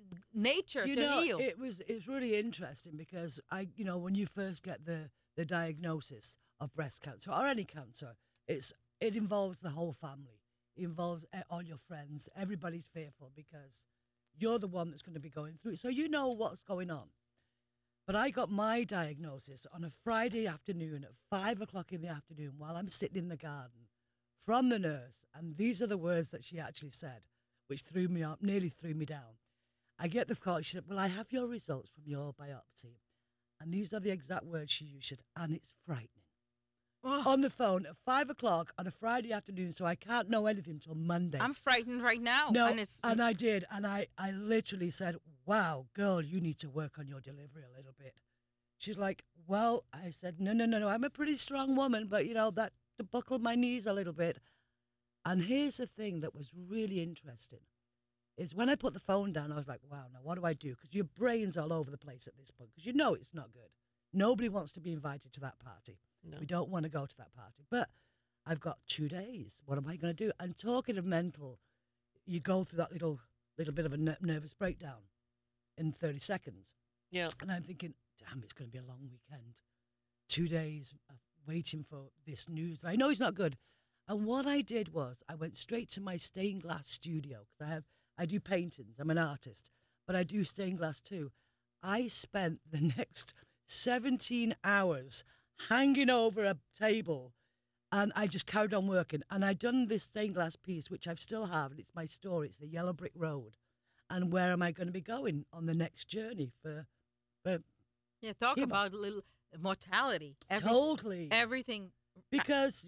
nature to heal. It's really interesting because when you first get the diagnosis of breast cancer or any cancer, it involves the whole family. It involves all your friends. Everybody's fearful because you're the one that's going to be going through it. So you know what's going on. But I got my diagnosis on a Friday afternoon at 5 o'clock in the afternoon while I'm sitting in the garden from the nurse. And these are the words that she actually said, which threw me up, nearly threw me down. I get the call. She said, well, I have your results from your biopsy. And these are the exact words she used. She said, and it's frightening. On the phone at 5 o'clock on a Friday afternoon, so I can't know anything until Monday. I'm frightened right now. No, and I did. And I literally said, wow, girl, you need to work on your delivery a little bit. She's like, well, I said, no, I'm a pretty strong woman, but, that to buckle my knees a little bit. And here's the thing that was really interesting, is when I put the phone down, I was like, wow, now what do I do? Because your brain's all over the place at this point, because it's not good. Nobody wants to be invited to that party. No. We don't want to go to that party. But I've got 2 days. What am I going to do? And talking of mental, you go through that little bit of a nervous breakdown in 30 seconds. Yeah. And I'm thinking, damn, it's going to be a long weekend. 2 days of waiting for this news. I know it's not good. And what I did was I went straight to my stained glass studio because I do paintings. I'm an artist, but I do stained glass too. I spent the next 17 hours hanging over a table. And I just carried on working. And I'd done this stained glass piece, which I still have. And it's my story. It's the Yellow Brick Road. And where am I going to be going on the next journey for Yeah, talk chemo. about little mortality. Totally. Everything. Because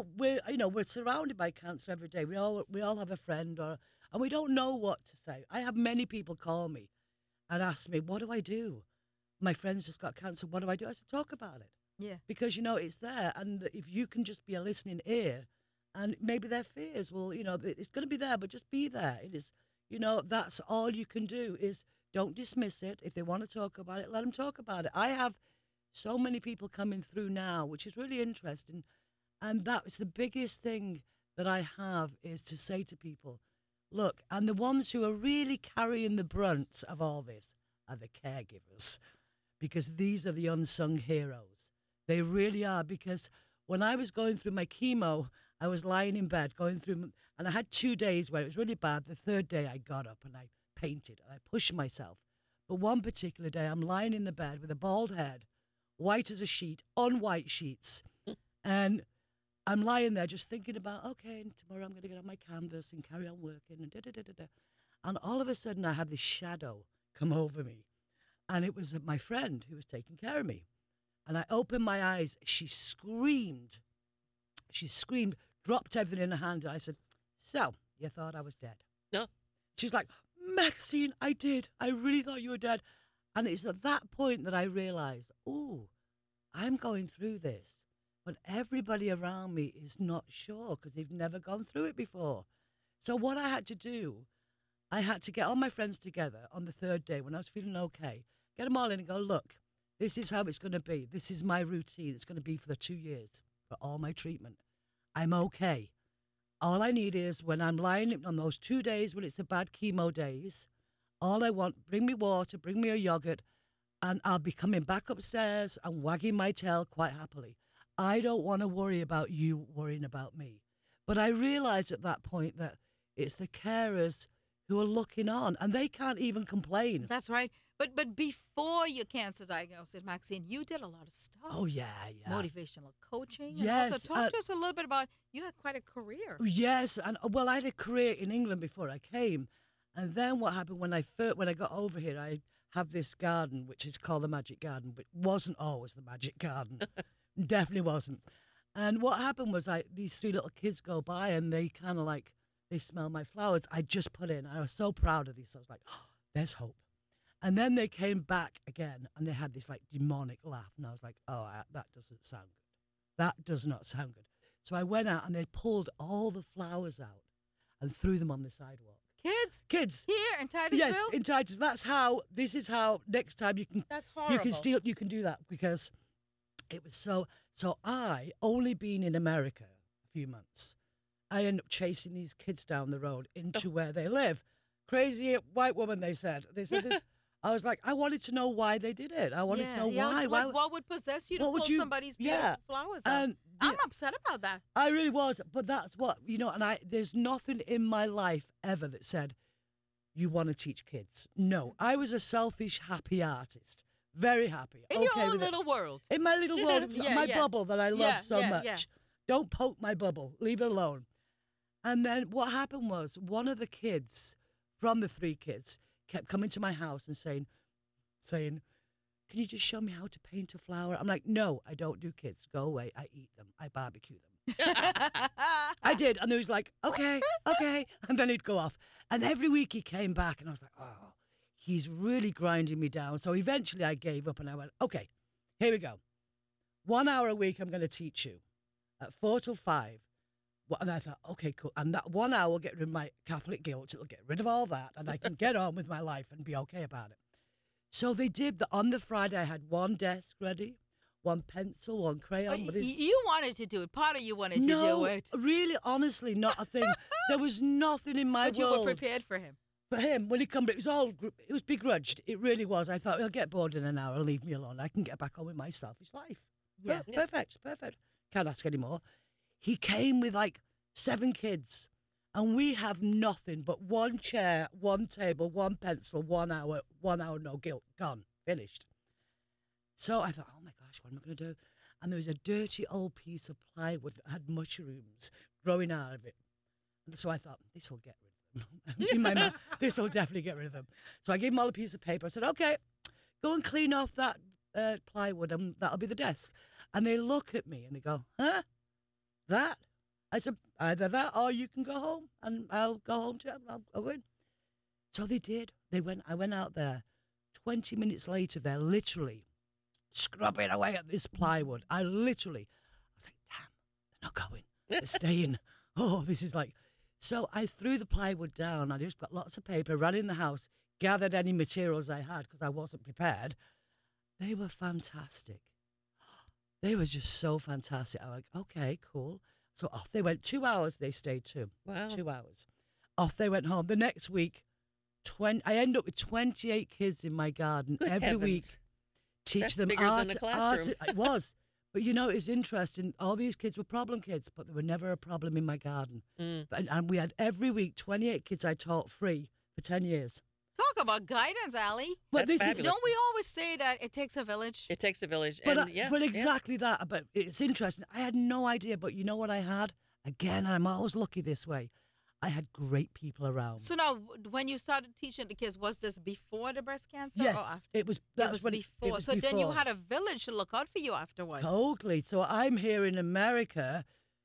we're surrounded by cancer every day. We all have a friend, and we don't know what to say. I have many people call me and ask me, "What do I do? My friend's just got cancer. What do I do?" I said, "Talk about it." Yeah. Because it's there, and if you can just be a listening ear, and maybe their fears, well, it's going to be there, but just be there. It is, that's all you can do is don't dismiss it. If they want to talk about it, let them talk about it. I have so many people coming through now, which is really interesting. And that is the biggest thing that I have is to say to people, look, and the ones who are really carrying the brunt of all this are the caregivers, because these are the unsung heroes. They really are, because when I was going through my chemo, I was lying in bed going through, and I had 2 days where it was really bad. The third day I got up and I painted and I pushed myself. But one particular day I'm lying in the bed with a bald head, white as a sheet, on white sheets. And I'm lying there just thinking about, okay, and tomorrow I'm going to get on my canvas and carry on working and da-da-da-da-da. And all of a sudden I had this shadow come over me. And it was my friend who was taking care of me. And I opened my eyes. She screamed. She screamed, dropped everything in her hand. And I said, "So, you thought I was dead?" No. She's like, "Maxine, I did. I really thought you were dead." And it's at that point that I realized, oh, I'm going through this. But everybody around me is not sure because they've never gone through it before. So what I had to do, I had to get all my friends together on the third day when I was feeling okay, get them all in and go, look, this is how it's going to be. This is my routine. It's going to be for the 2 years for all my treatment. I'm okay. All I need is when I'm lying on those 2 days when it's the bad chemo days, all I want, bring me water, bring me a yogurt, and I'll be coming back upstairs and wagging my tail quite happily. I don't want to worry about you worrying about me. But I realised at that point that it's the carers who are looking on, and they can't even complain. That's right. But before your cancer diagnosis, Maxine, you did a lot of stuff. Oh, yeah. Motivational coaching. Yes. And also talk to us a little bit about, you had quite a career. Yes. And well, I had a career in England before I came. And then what happened when I got over here, I have this garden, which is called the Magic Garden, but it wasn't always the Magic Garden. Definitely wasn't. And what happened was these 3 little kids go by and they kind of like, they smell my flowers. I just put in. I was so proud of these. I was like, oh, there's hope. And then they came back again and they had this like demonic laugh. And I was like, oh, that doesn't sound good. That does not sound good. So I went out and they pulled all the flowers out and threw them on the sidewalk. Kids. Here in Titusville? Yes, in Titusville. This is how next time you can. That's horrible. You can do that because it was so I only been in America a few months. I end up chasing these kids down the road into where they live. Crazy white woman, they said. They said this. I was like, I wanted to know why they did it. I wanted to know why. Like, what would possess you to pull somebody's beautiful flowers out? I'm upset about that. I really was, but that's what, and there's nothing in my life ever that said, you want to teach kids. No, I was a selfish, happy artist. Very happy. In your own little world. In my little world, my bubble that I love so much. Yeah. Don't poke my bubble. Leave it alone. And then what happened was one of the kids from the 3 kids kept coming to my house and saying, can you just show me how to paint a flower? I'm like, no, I don't do kids. Go away. I eat them. I barbecue them. I did. And he was like, okay. And then he'd go off. And every week he came back and I was like, oh, he's really grinding me down. So eventually I gave up and I went, okay, here we go. 1 hour a week I'm going to teach you at 4 till 5. And I thought, okay, cool. And that 1 hour will get rid of my Catholic guilt. It'll get rid of all that. And I can get on with my life and be okay about it. So they did. On the Friday, I had 1 desk ready, 1 pencil, 1 crayon. You wanted to do it. Part of you wanted to do it. No, really, honestly, not a thing. There was nothing in my world. But you were prepared for him. For him, when he come, it was begrudged. It really was. I thought, he'll get bored in an hour. Leave me alone. I can get back on with my selfish life. Yeah. Perfect. Can't ask anymore. He came with like 7 kids, and we have nothing but 1 chair, 1 table, 1 pencil, 1 hour, no guilt, gone, finished. So I thought, oh my gosh, what am I going to do? and there was a dirty old piece of plywood that had mushrooms growing out of it. And so I thought, this will get rid of them. In my mind, this will definitely get rid of them. So I gave them all a piece of paper. I said, okay, go and clean off that plywood and that'll be the desk. And they look at me and they go, huh? That? I said, either that or you can go home and I'll go home too. I'll go in. So they did. I went out there. 20 minutes later, they're literally scrubbing away at this plywood. I was like, damn, they're not going. They're staying. Oh, this is like... So I threw the plywood down. I just got lots of paper, ran in the house, gathered any materials I had because I wasn't prepared. They were fantastic. They were just so fantastic. I was like, okay, cool. So off they went. 2 hours they stayed too. Wow. 2 hours. Off they went home. The next week, I end up with 28 kids in my garden Good every heavens. week. Teach That's them bigger art. than a classroom. It was. But you know, it's interesting. All these kids were problem kids, but there were never a problem in my garden. And we had every week 28 kids I taught free for 10 years. Talk about guidance, Allie. But That's this is, fabulous. Don't we always say that it takes a village? It takes a village. but, And yeah, but exactly that. But it's interesting. I had no idea, but you know what I had? Again, I'm always lucky this way. I had great people around. So now, when you started teaching the kids, was this before the breast cancer Yes, or after? it was. It That's was when before. It was so then you before. had a village to look out for you afterwards. Totally. So I'm here in America,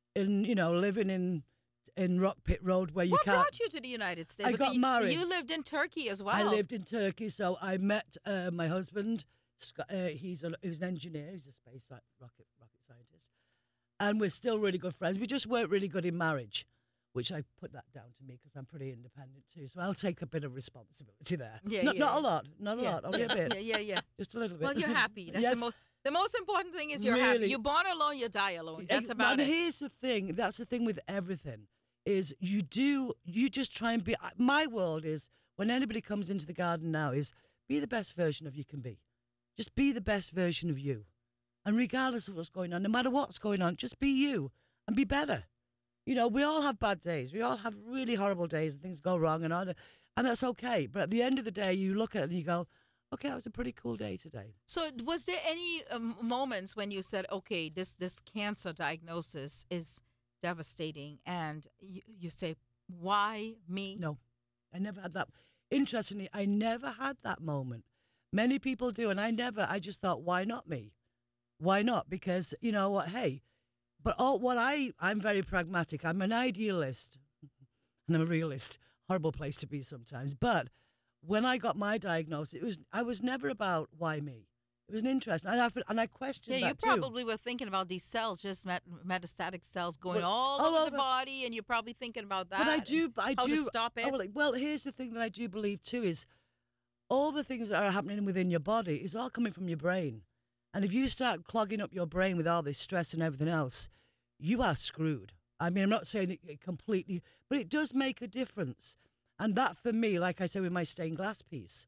living in Rock Pit Road where you What can't. brought you to the United States? I got married. You lived in Turkey as well. I lived in Turkey, so I met my husband. He was an engineer. He's a rocket scientist, and we're still really good friends. We just weren't really good in marriage, which I put that down to me because I'm pretty independent too. So I'll take a bit of responsibility there. Yeah, not, yeah, not yeah. a lot, not a lot, only a bit, Yeah. just a little bit. Well, you're happy. That's Yes. the most important thing is you're happy. Really. You're born alone, you die alone. That's about and it. here's the thing. That's the thing with everything is you just try and be. My world is when anybody comes into the garden now is be the best version of you can be. Just be the best version of you. And regardless of what's going on, no matter what's going on, just be you and be better. We all have bad days. We all have really horrible days and things go wrong and that's okay. But at the end of the day, you look at it and you go, okay, that was a pretty cool day today. So, was there any moments when you said, "Okay, this cancer diagnosis is devastating," and you say, "Why me?" No, I never had that. Interestingly, I never had that moment. Many people do, and I just thought, why not me? Why not? Because you know what? Hey, but I'm very pragmatic. I'm an idealist, and I'm a realist. Horrible place to be sometimes, but. When I got my diagnosis, I was never about why me. It was an interest, and I questioned Yeah, that you probably were thinking about these cells, just metastatic cells going Well, all all over over. the body, and you're probably thinking about that. But I do. how to stop it. Well, here's the thing that I do believe too is all the things that are happening within your body is all coming from your brain, and if you start clogging up your brain with all this stress and everything else, you are screwed. I mean, I'm not saying it completely, but it does make a difference. And that for me, like I said with my stained glass piece,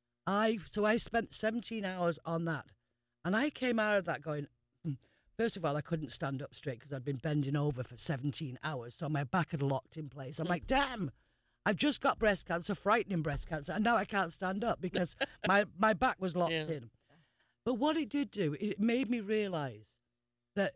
I spent 17 hours on that. And I came out of that going, first of all, I couldn't stand up straight because I'd been bending over for 17 hours. So my back had locked in place. I'm like, damn, I've just got breast cancer, frightening breast cancer. And now I can't stand up because my back was locked in. But what it did do, it made me realize that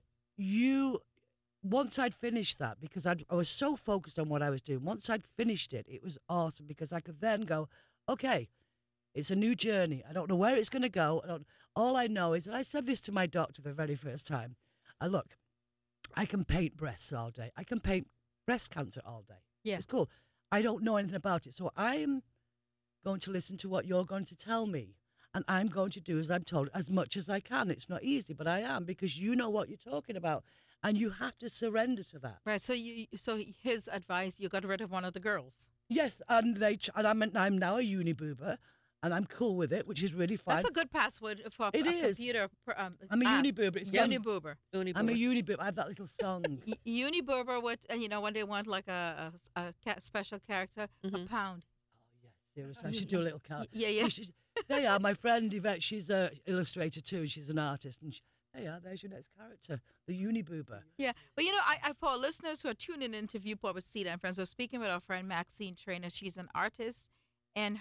once I'd finished that, because I was so focused on what I was doing, once I'd finished it, it was awesome because I could then go, okay, it's a new journey. I don't know where it's going to go. All I know is, and I said this to my doctor the very first time, look, I can paint breasts all day. I can paint breast cancer all day. Yeah. It's cool. I don't know anything about it. So I'm going to listen to what you're going to tell me. And I'm going to do as I'm told as much as I can. It's not easy, but I am because you know what you're talking about. And you have to surrender to that. Right. So his advice, you got rid of one of the girls. Yes, and I'm now a uni boober, and I'm cool with it, which is really fun. That's a good password for It a is. computer. I'm a uni boober. It's Uni gone- boober. I'm a uni boober. I have that little song. Uni boober with, when they want like a special character, a pound. Seriously, I should do a little character. Yeah. There you are, my friend Yvette. She's an illustrator too, and she's an artist. And there you are. There's your next character, the uni boober. Yeah, but I for our listeners who are tuning in to Viewpoint with Sita and Friends, we're speaking with our friend Maxine Trainer. She's an artist and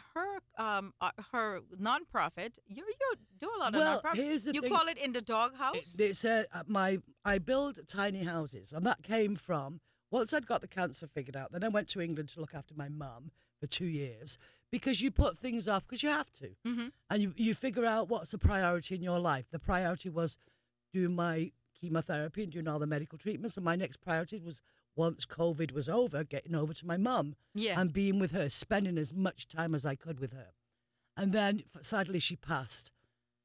her nonprofit. You do a lot of Well, nonprofit. here's the you thing. call it In the Doghouse. It's I build tiny houses, and that came from once I'd got the cancer figured out. Then I went to England to look after my mum for 2 years because you put things off because you have to, and you figure out what's the priority in your life. The priority was doing my chemotherapy and doing all the medical treatments, and my next priority was once COVID was over, getting over to my mum and being with her, spending as much time as I could with her. And then sadly she passed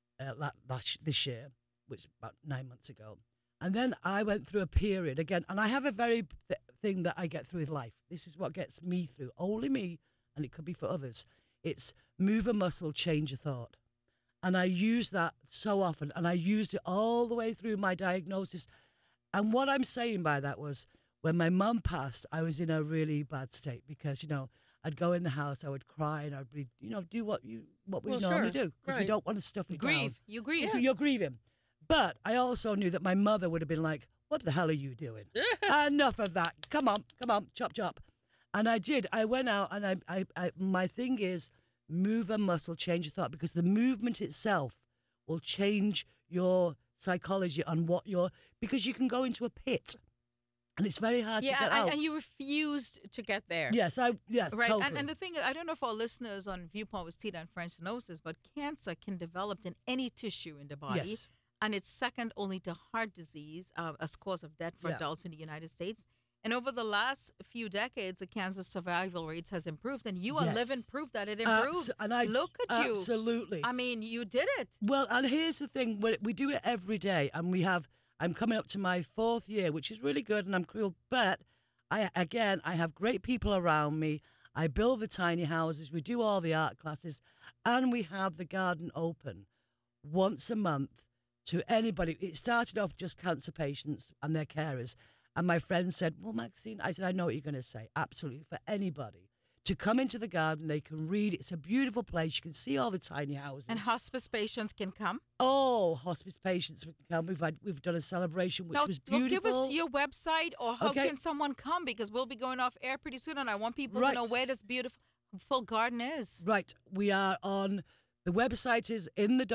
this year, which was about 9 months ago. And then I went through a period again, and I have a very thing that I get through with life. This is what gets me through, only me, and it could be for others. It's move a muscle, change a thought. And I use that so often, and I used it all the way through my diagnosis. And what I'm saying by that was, when my mum passed, I was in a really bad state because, I'd go in the house, I would cry, and I'd be, do what we normally do. Because you don't want to stuff it down. You grieve. You're grieving. But I also knew that my mother would have been like, what the hell are you doing? Enough of that. Come on, chop, chop. And I did. I went out, and I my thing is, move a muscle, change a thought, because the movement itself will change your psychology on because you can go into a pit. And it's very hard to get out. And you refused to get there. Yes, right. Totally. And the thing is, I don't know if our listeners on Viewpoint with Sita and Friends knows this, but cancer can develop in any tissue in the body. Yes. And it's second only to heart disease as cause of death for adults in the United States. And over the last few decades, the cancer survival rates has improved, and you are living proof that it improved. Look at you. Absolutely. I mean, you did it. Well, and here's the thing. We do it every day, and I'm coming up to my 4th year, which is really good, and I'm cool. But I have great people around me. I build the tiny houses. We do all the art classes, and we have the garden open once a month to anybody. It started off just cancer patients and their carers. And my friend said, well, Maxine, I said, I know what you're going to say. Absolutely. For anybody to come into the garden, they can read. It's a beautiful place. You can see all the tiny houses. And hospice patients can come? All hospice patients can come. We've done a celebration, which was beautiful. Give us your website, or how can someone come? Because we'll be going off air pretty soon, and I want people to know where this beautiful garden is. Right. We are on, the website is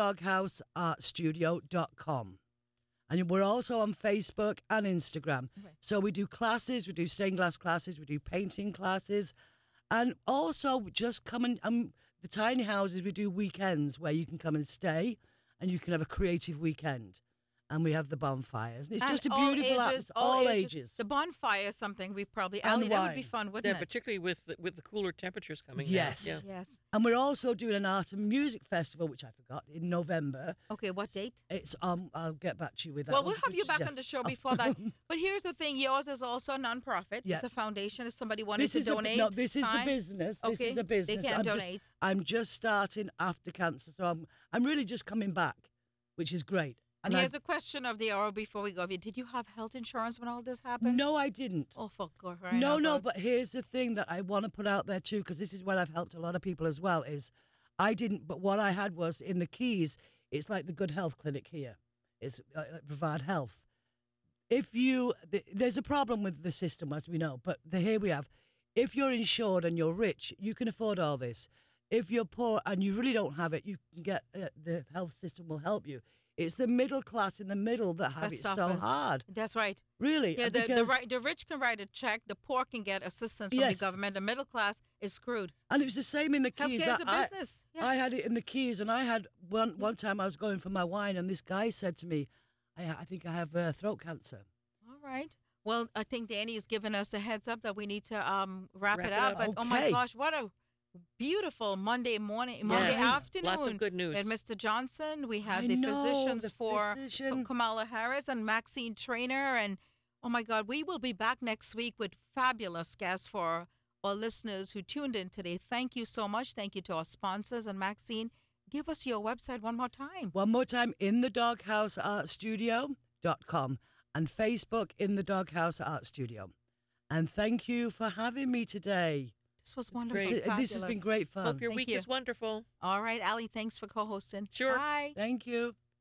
inthedoghouse.artstudio.com. And we're also on Facebook and Instagram. Right. So we do classes, we do stained glass classes, we do painting classes. And also just come the tiny houses, we do weekends where you can come and stay and you can have a creative weekend. And we have the bonfires. It's just a beautiful atmosphere. All ages. The bonfire is something we probably, that would be fun, wouldn't it? Yeah, particularly with the cooler temperatures coming. Yes. Yeah. Yes. And we're also doing an art and music festival, which I forgot, in November. Okay, what date? It's I'll get back to you with that. Well, we'll have you back on the show before that. But here's the thing, yours is also a nonprofit. Yeah. It's a foundation. If somebody wanted to donate. This is the business. Okay. This is the business. They can donate. I'm just starting after cancer, so I'm really just coming back, which is great. And here's a question of the hour before we go. Did you have health insurance when all this happened? No, I didn't. Oh, fuck. Right. No, but here's the thing that I want to put out there too, because this is what I've helped a lot of people as well, is I didn't, but what I had was in the Keys, it's like the Good Health Clinic here. It's Provide Health. There's a problem with the system, as we know, but here we have. If you're insured and you're rich, you can afford all this. If you're poor and you really don't have it, you can get, the health system will help you. It's the middle class in the middle that have it so hard. That's right. Really? Yeah, the rich can write a check. The poor can get assistance from the government. The middle class is screwed. And it was the same in the Keys. Healthcare is a business. I had it in the Keys, and I had one time I was going for my wine, and this guy said to me, I think I have throat cancer. All right. Well, I think Danny has given us a heads up that we need to wrap it up. But oh my gosh, what a beautiful Monday afternoon. Lots of good news. We had Mr. Johnson. We had the physicians for Kamala Harris and Maxine Trainer. And oh my God, we will be back next week with fabulous guests for our listeners who tuned in today. Thank you so much. Thank you to our sponsors. And Maxine, give us your website one more time. One more time, inthedoghouse.artstudio.com and Facebook, In the Doghouse Art Studio. And thank you for having me today. This was wonderful. This has been great fun. Hope your week is wonderful. All right, Allie, thanks for co-hosting. Sure. Bye. Thank you.